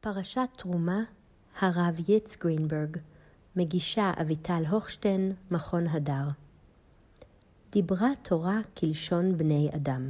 פרשת תרומה, הרב יץ גרינברג, מגישה אביטל הוכשטיין, מכון הדר. דיברה תורה כלשון בני אדם.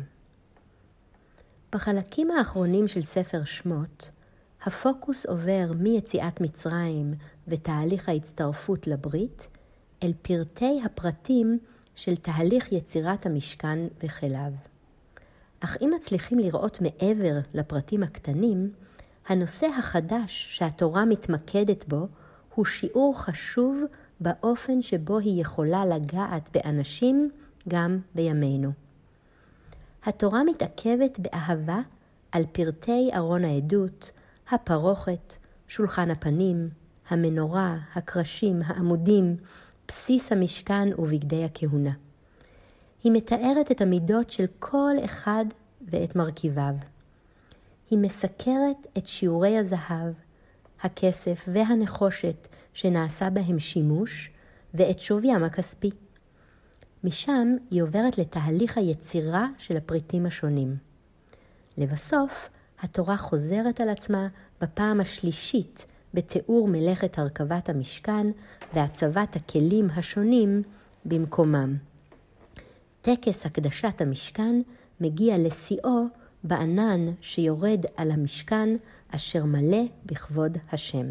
בחלקים האחרונים של ספר שמות, הפוקוס עובר מיציאת מצרים ותהליך ההצטרפות לברית, אל פרטי הפרטים של תהליך יצירת המשכן וכליו. אך אם מצליחים לראות מעבר לפרטים הקטנים, הנושא החדש שהתורה מתמקדת בו הוא שיעור חשוב באופן שבו היא יכולה לגעת באנשים גם בימינו. התורה מתעכבת באהבה על פרטי ארון העדות, הפרוכת, שולחן הפנים, המנורה, הקרשים, העמודים, בסיס המשכן ובגדי הכהונה. היא מתארת את המידות של כל אחד ואת מרכיביו. היא מסקרת את שיעורי הזהב, הכסף והנחושת שנעשה בהם שימוש ואת שוויים הכספי. משם היא עוברת לתהליך היצירה של הפריטים השונים. לבסוף, התורה חוזרת על עצמה בפעם השלישית בתיאור מלאכת הרכבת המשכן והצבת הכלים השונים במקומם. טקס הקדשת המשכן מגיע לשיאו בענן שיורד על המשכן אשר מלא בכבוד השם.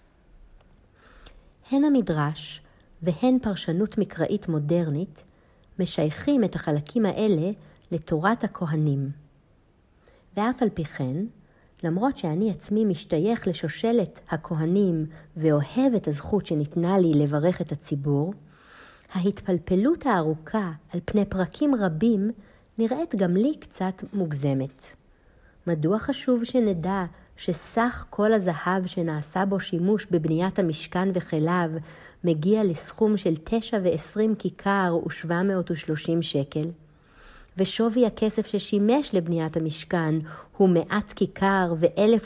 הן המדרש והן פרשנות מקראית מודרנית משייכים את החלקים האלה לתורת הכהנים. ואף על פי כן, למרות שאני עצמי משתייך לשושלת הכהנים ואוהב את הזכות שניתנה לי לברך את הציבור, ההתפלפלות הארוכה על פני פרקים רבים נראית גם לי קצת מוגזמת. מדוע חשוב שנדע שסך כל הזהב שנעשה בו שימוש בבניית המשכן וכליו מגיע לסכום של 9.20 כיכר ו730 שקל? ושווי הכסף ששימש לבניית המשכן הוא 100 כיכר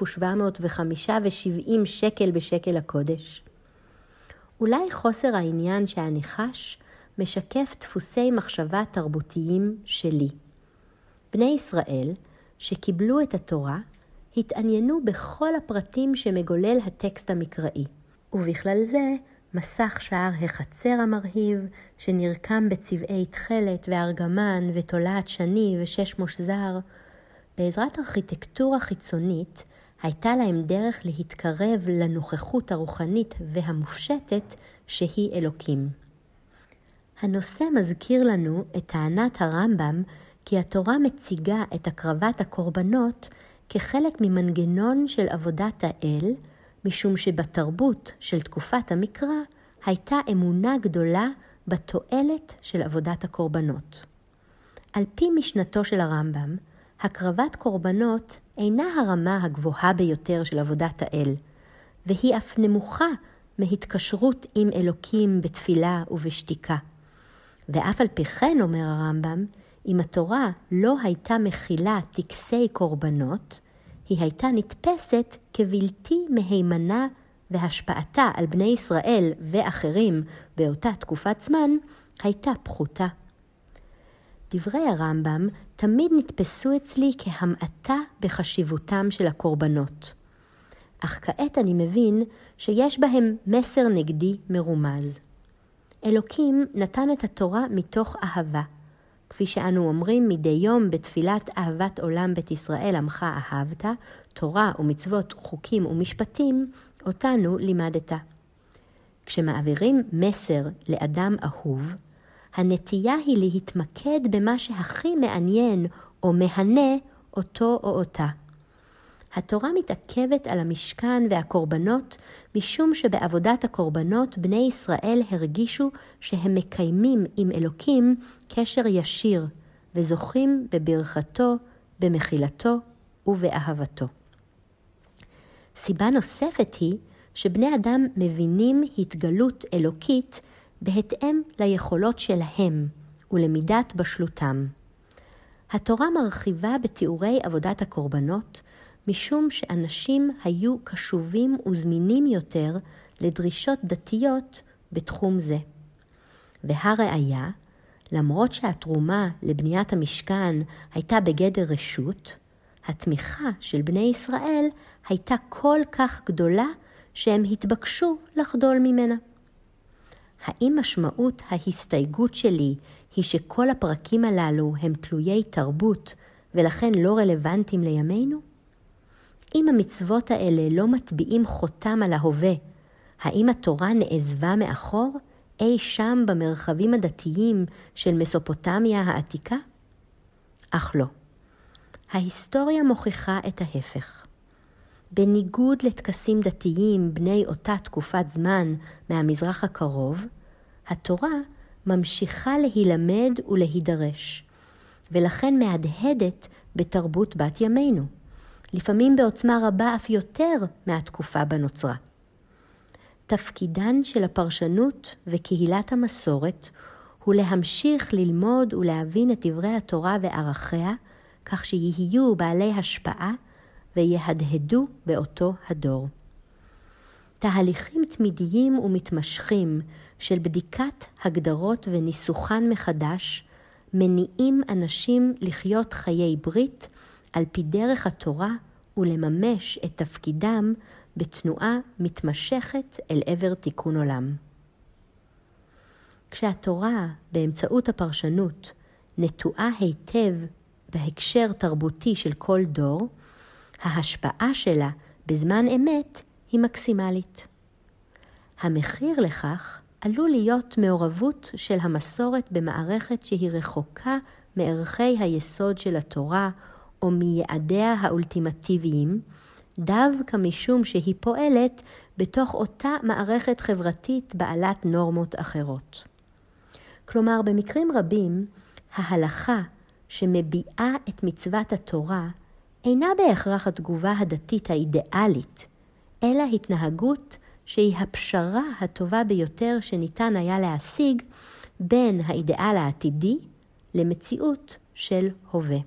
ו1,705.70 שקל בשקל הקודש. אולי חוסר העניין שאני חש משקף דפוסי מחשבה תרבותיים שלי. בני ישראל שקיבלו את התורה התעניינו בכל הפרטים שמגולל הטקסט המקראי, ובכלל זה מסך שער החצר המרהיב שנרקם בצבעי תכלת וארגמן ותולעת שני ושש מושזר. בעזרת ארכיטקטורה חיצונית הייתה להם דרך להתקרב לנוכחות הרוחנית והמופשטת שהיא אלוקים. הנושא מזכיר לנו את טענת הרמב"ם כי התורה מציגה את הקרבת הקורבנות כחלק ממנגנון של עבודת האל, משום שבתרבות של תקופת המקרא הייתה אמונה גדולה בתועלת של עבודת הקורבנות. על פי משנתו של הרמב"ם, הקרבת קורבנות אינה הרמה הגבוהה ביותר של עבודת האל, והיא אף נמוכה מהתקשרות עם אלוקים בתפילה ובשתיקה. ואף על פי כן, אומר הרמב"ם, אם התורה לא הייתה מכילה טקסי קורבנות, היא הייתה נתפסת כבלתי מהימנה והשפעתה על בני ישראל ואחרים באותה תקופת זמן הייתה פחותה. דברי הרמב"ם תמיד נתפסו אצלי כהמעטה בחשיבותם של הקורבנות. אך כעת אני מבין שיש בהם מסר נגדי מרומז. אלוקים נתן את התורה מתוך אהבה. כפי שאנו אומרים מדי יום בתפילת אהבת עולם בית ישראל עמך אהבת, תורה ומצוות, חוקים ומשפטים, אותנו לימדת. כשמעבירים מסר לאדם אהוב, הנטייה היא להתמקד במה שהכי מעניין או מהנה אותו או אותה. התורה מתעכבת על המשכן והקורבנות משום שבעבודת הקורבנות בני ישראל הרגישו שהם מקיימים עם אלוקים קשר ישיר וזוכים בברכתו, במחילתו ובאהבתו. סיבה נוספת היא שבני אדם מבינים התגלות אלוקית בהתאם ליכולות שלהם ולמידת בשלותם. התורה מרחיבה בתיאורי עבודת הקורבנות משום שאנשים היו קשובים וזמינים יותר לדרישות דתיות בתחום זה. והראיה, למרות שהתרומה לבניית המשכן הייתה בגדר רשות, התמיכה של בני ישראל הייתה כל כך גדולה שהם התבקשו לחדול ממנה. האם משמעות ההסתייגות שלי היא שכל הפרקים הללו הם תלויי תרבות ולכן לא רלוונטיים לימינו? אם המצוות האלה לא מטביעים חותם על ההווה, האם התורה נעזבה מאחור אי שם במרחבים הדתיים של מסופוטמיה העתיקה? אך לא. ההיסטוריה מוכיחה את ההפך. בניגוד לטקסים דתיים בני אותה תקופת זמן מהמזרח הקרוב, התורה ממשיכה להילמד ולהידרש, ולכן מהדהדת בתרבות בת ימינו, לפעמים בעוצמה רבה אף יותר מהתקופה בנוצרה. תפקידן של הפרשנות וקהילת המסורת הוא להמשיך ללמוד ולהבין את דברי התורה וערכיה, כך שיהיו בעלי השפעה ויהדהדו באותו הדור. תהליכים תמידיים ומתמשכים של בדיקת הגדרות וניסוחן מחדש מניעים אנשים לחיות חיי ברית על פי דרך התורה ולממש את תפקידם בתנועה מתמשכת אל עבר תיקון עולם. כשהתורה באמצעות הפרשנות נטועה היטב בהקשר תרבותי של כל דור, ההשפעה שלה בזמן אמת היא מקסימלית. המחיר לכך עלול להיות מעורבות של המסורת במערכת שהיא רחוקה מערכי היסוד של התורה או מיעדיה האולטימטיביים, דווקא משום שהיא פועלת בתוך אותה מערכת חברתית בעלת נורמות אחרות. כלומר, במקרים רבים, ההלכה שמביעה את מצוות התורה אינה בהכרח התגובה הדתית האידיאלית, אלא התנהגות שהיא הפשרה הטובה ביותר שניתן היה להשיג בין האידיאל העתידי למציאות של הווה.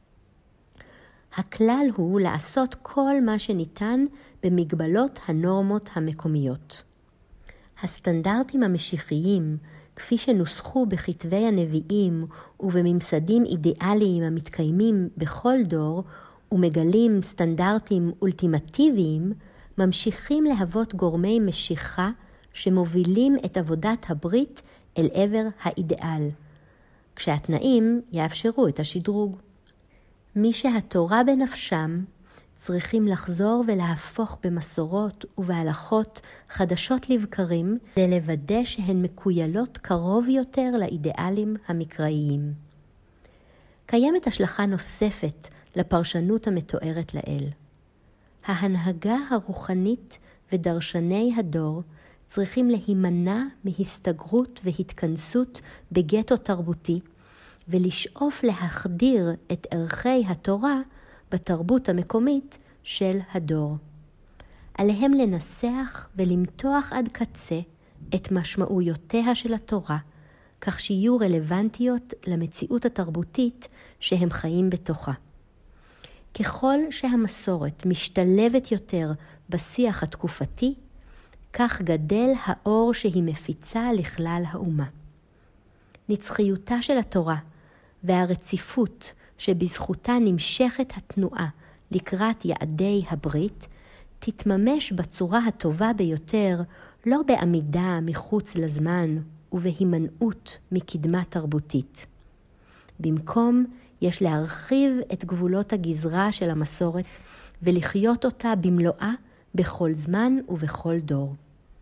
הכלל הוא לעשות כל מה שניתן במגבלות הנורמות המקומיות. הסטנדרטים המשיחיים, כפי שנוסחו בכתבי הנביאים ובממסדים אידיאליים המתקיימים בכל דור ומגלים סטנדרטים אולטימטיביים, ממשיכים להוות גורמי משיכה שמובילים את עבודת הברית אל עבר האידיאל, כשהתנאים יאפשרו את השדרוג. מי שהתורה בנפשם צריכים לחזור ולהפוך במסורות ובהלכות חדשות לבקרים, כדי לוודא שהן מקוילות קרוב יותר לאידיאלים המקראיים. קיימת השלכה נוספת לפרשנות המתוארת לאל. ההנהגה הרוחנית ודרשני הדור צריכים להימנע מהסתגרות והתכנסות בגטו תרבותי, ולשאוף להחדיר את ערכי התורה בתרבות המקומית של הדור. עליהם לנסח ולמתוח עד קצה את משמעויותיה של התורה, כך שיהיו רלוונטיות למציאות התרבותית שהם חיים בתוכה. ככל שהמסורת משתלבת יותר בשיח התקופתי, כך גדל האור שהיא מפיצה לכלל האומה. נצחיותה של התורה והרציפות שבזכותה נמשכת התנועה לקראת יעדי הברית, תתממש בצורה הטובה ביותר, לא בעמידה מחוץ לזמן ובהימנעות מקדמה תרבותית. במקום, יש להרחיב את גבולות הגזרה של המסורת ולחיות אותה במלואה בכל זמן ובכל דור.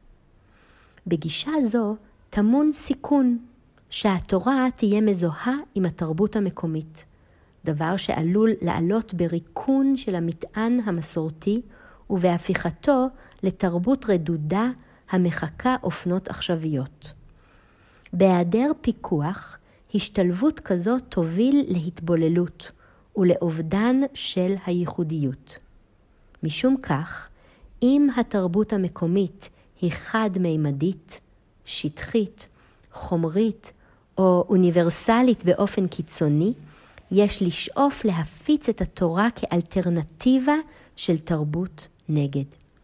בגישה זו טמון סיכון שהתורה תהיה מזוהה עם התרבות המקומית, דבר שעלול לעלות בריקון של המטען המסורתי ובהפיכתו לתרבות רדודה המחכה אופנות עכשוויות. בהיעדר פיקוח, השתלבות כזאת תוביל להתבוללות ולאובדן של הייחודיות. משום כך, אם התרבות המקומית היא חד-מימדית, שטחית, חומרית או אוניברסלית באופן קיצוני, יש לשאוף להפיץ את התורה כאלטרנטיבה של תרבות נגד.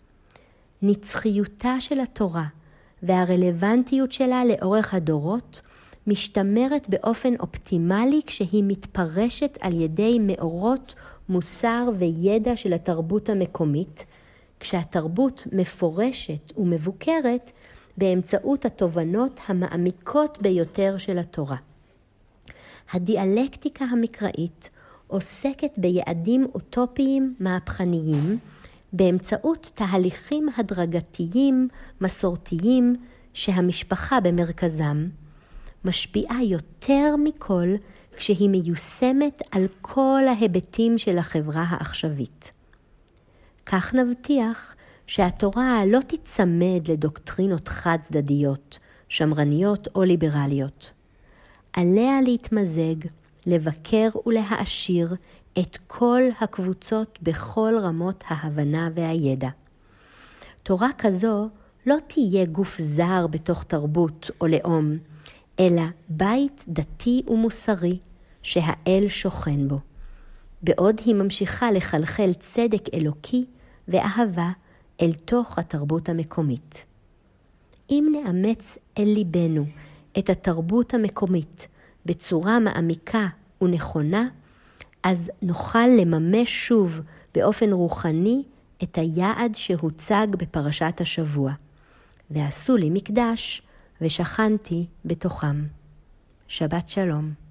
נצחיותה של התורה והרלוונטיות שלה לאורך הדורות משתמרת באופן אופטימלי כשהיא מתפרשת על ידי מאורות מוסר וידע של התרבות המקומית, כשהתרבות מפורשת ומבוקרת באמצעות התובנות המעמיקות ביותר של התורה. הדיאלקטיקה המקראית עוסקת ביעדים אוטופיים מהפכניים באמצעות תהליכים הדרגתיים, מסורתיים, שהמשפחה במרכזם, משפיעה יותר מכל כשהיא מיושמת על כל ההיבטים של החברה העכשווית. כך נבטיח שהתורה לא תצמד לדוקטרינות חד צדדיות, שמרניות או ליברליות. עליה להתמזג, לבקר ולהעשיר את כל הקבוצות בכל רמות ההבנה והידע. תורה כזו לא תהיה גוף זר בתוך תרבות או לאום, אלא בית דתי ומוסרי שהאל שוכן בו, בעוד היא ממשיכה לחלחל צדק אלוקי ואהבה אל תוך התרבות המקומית. אם נאמץ אל ליבנו את התרבות המקומית בצורה מעמיקה ונכונה, אז נוכל לממש שוב באופן רוחני את היעד שהוצג בפרשת השבוע. ועשו לי מקדש ושכנתי בתוכם. שבת שלום.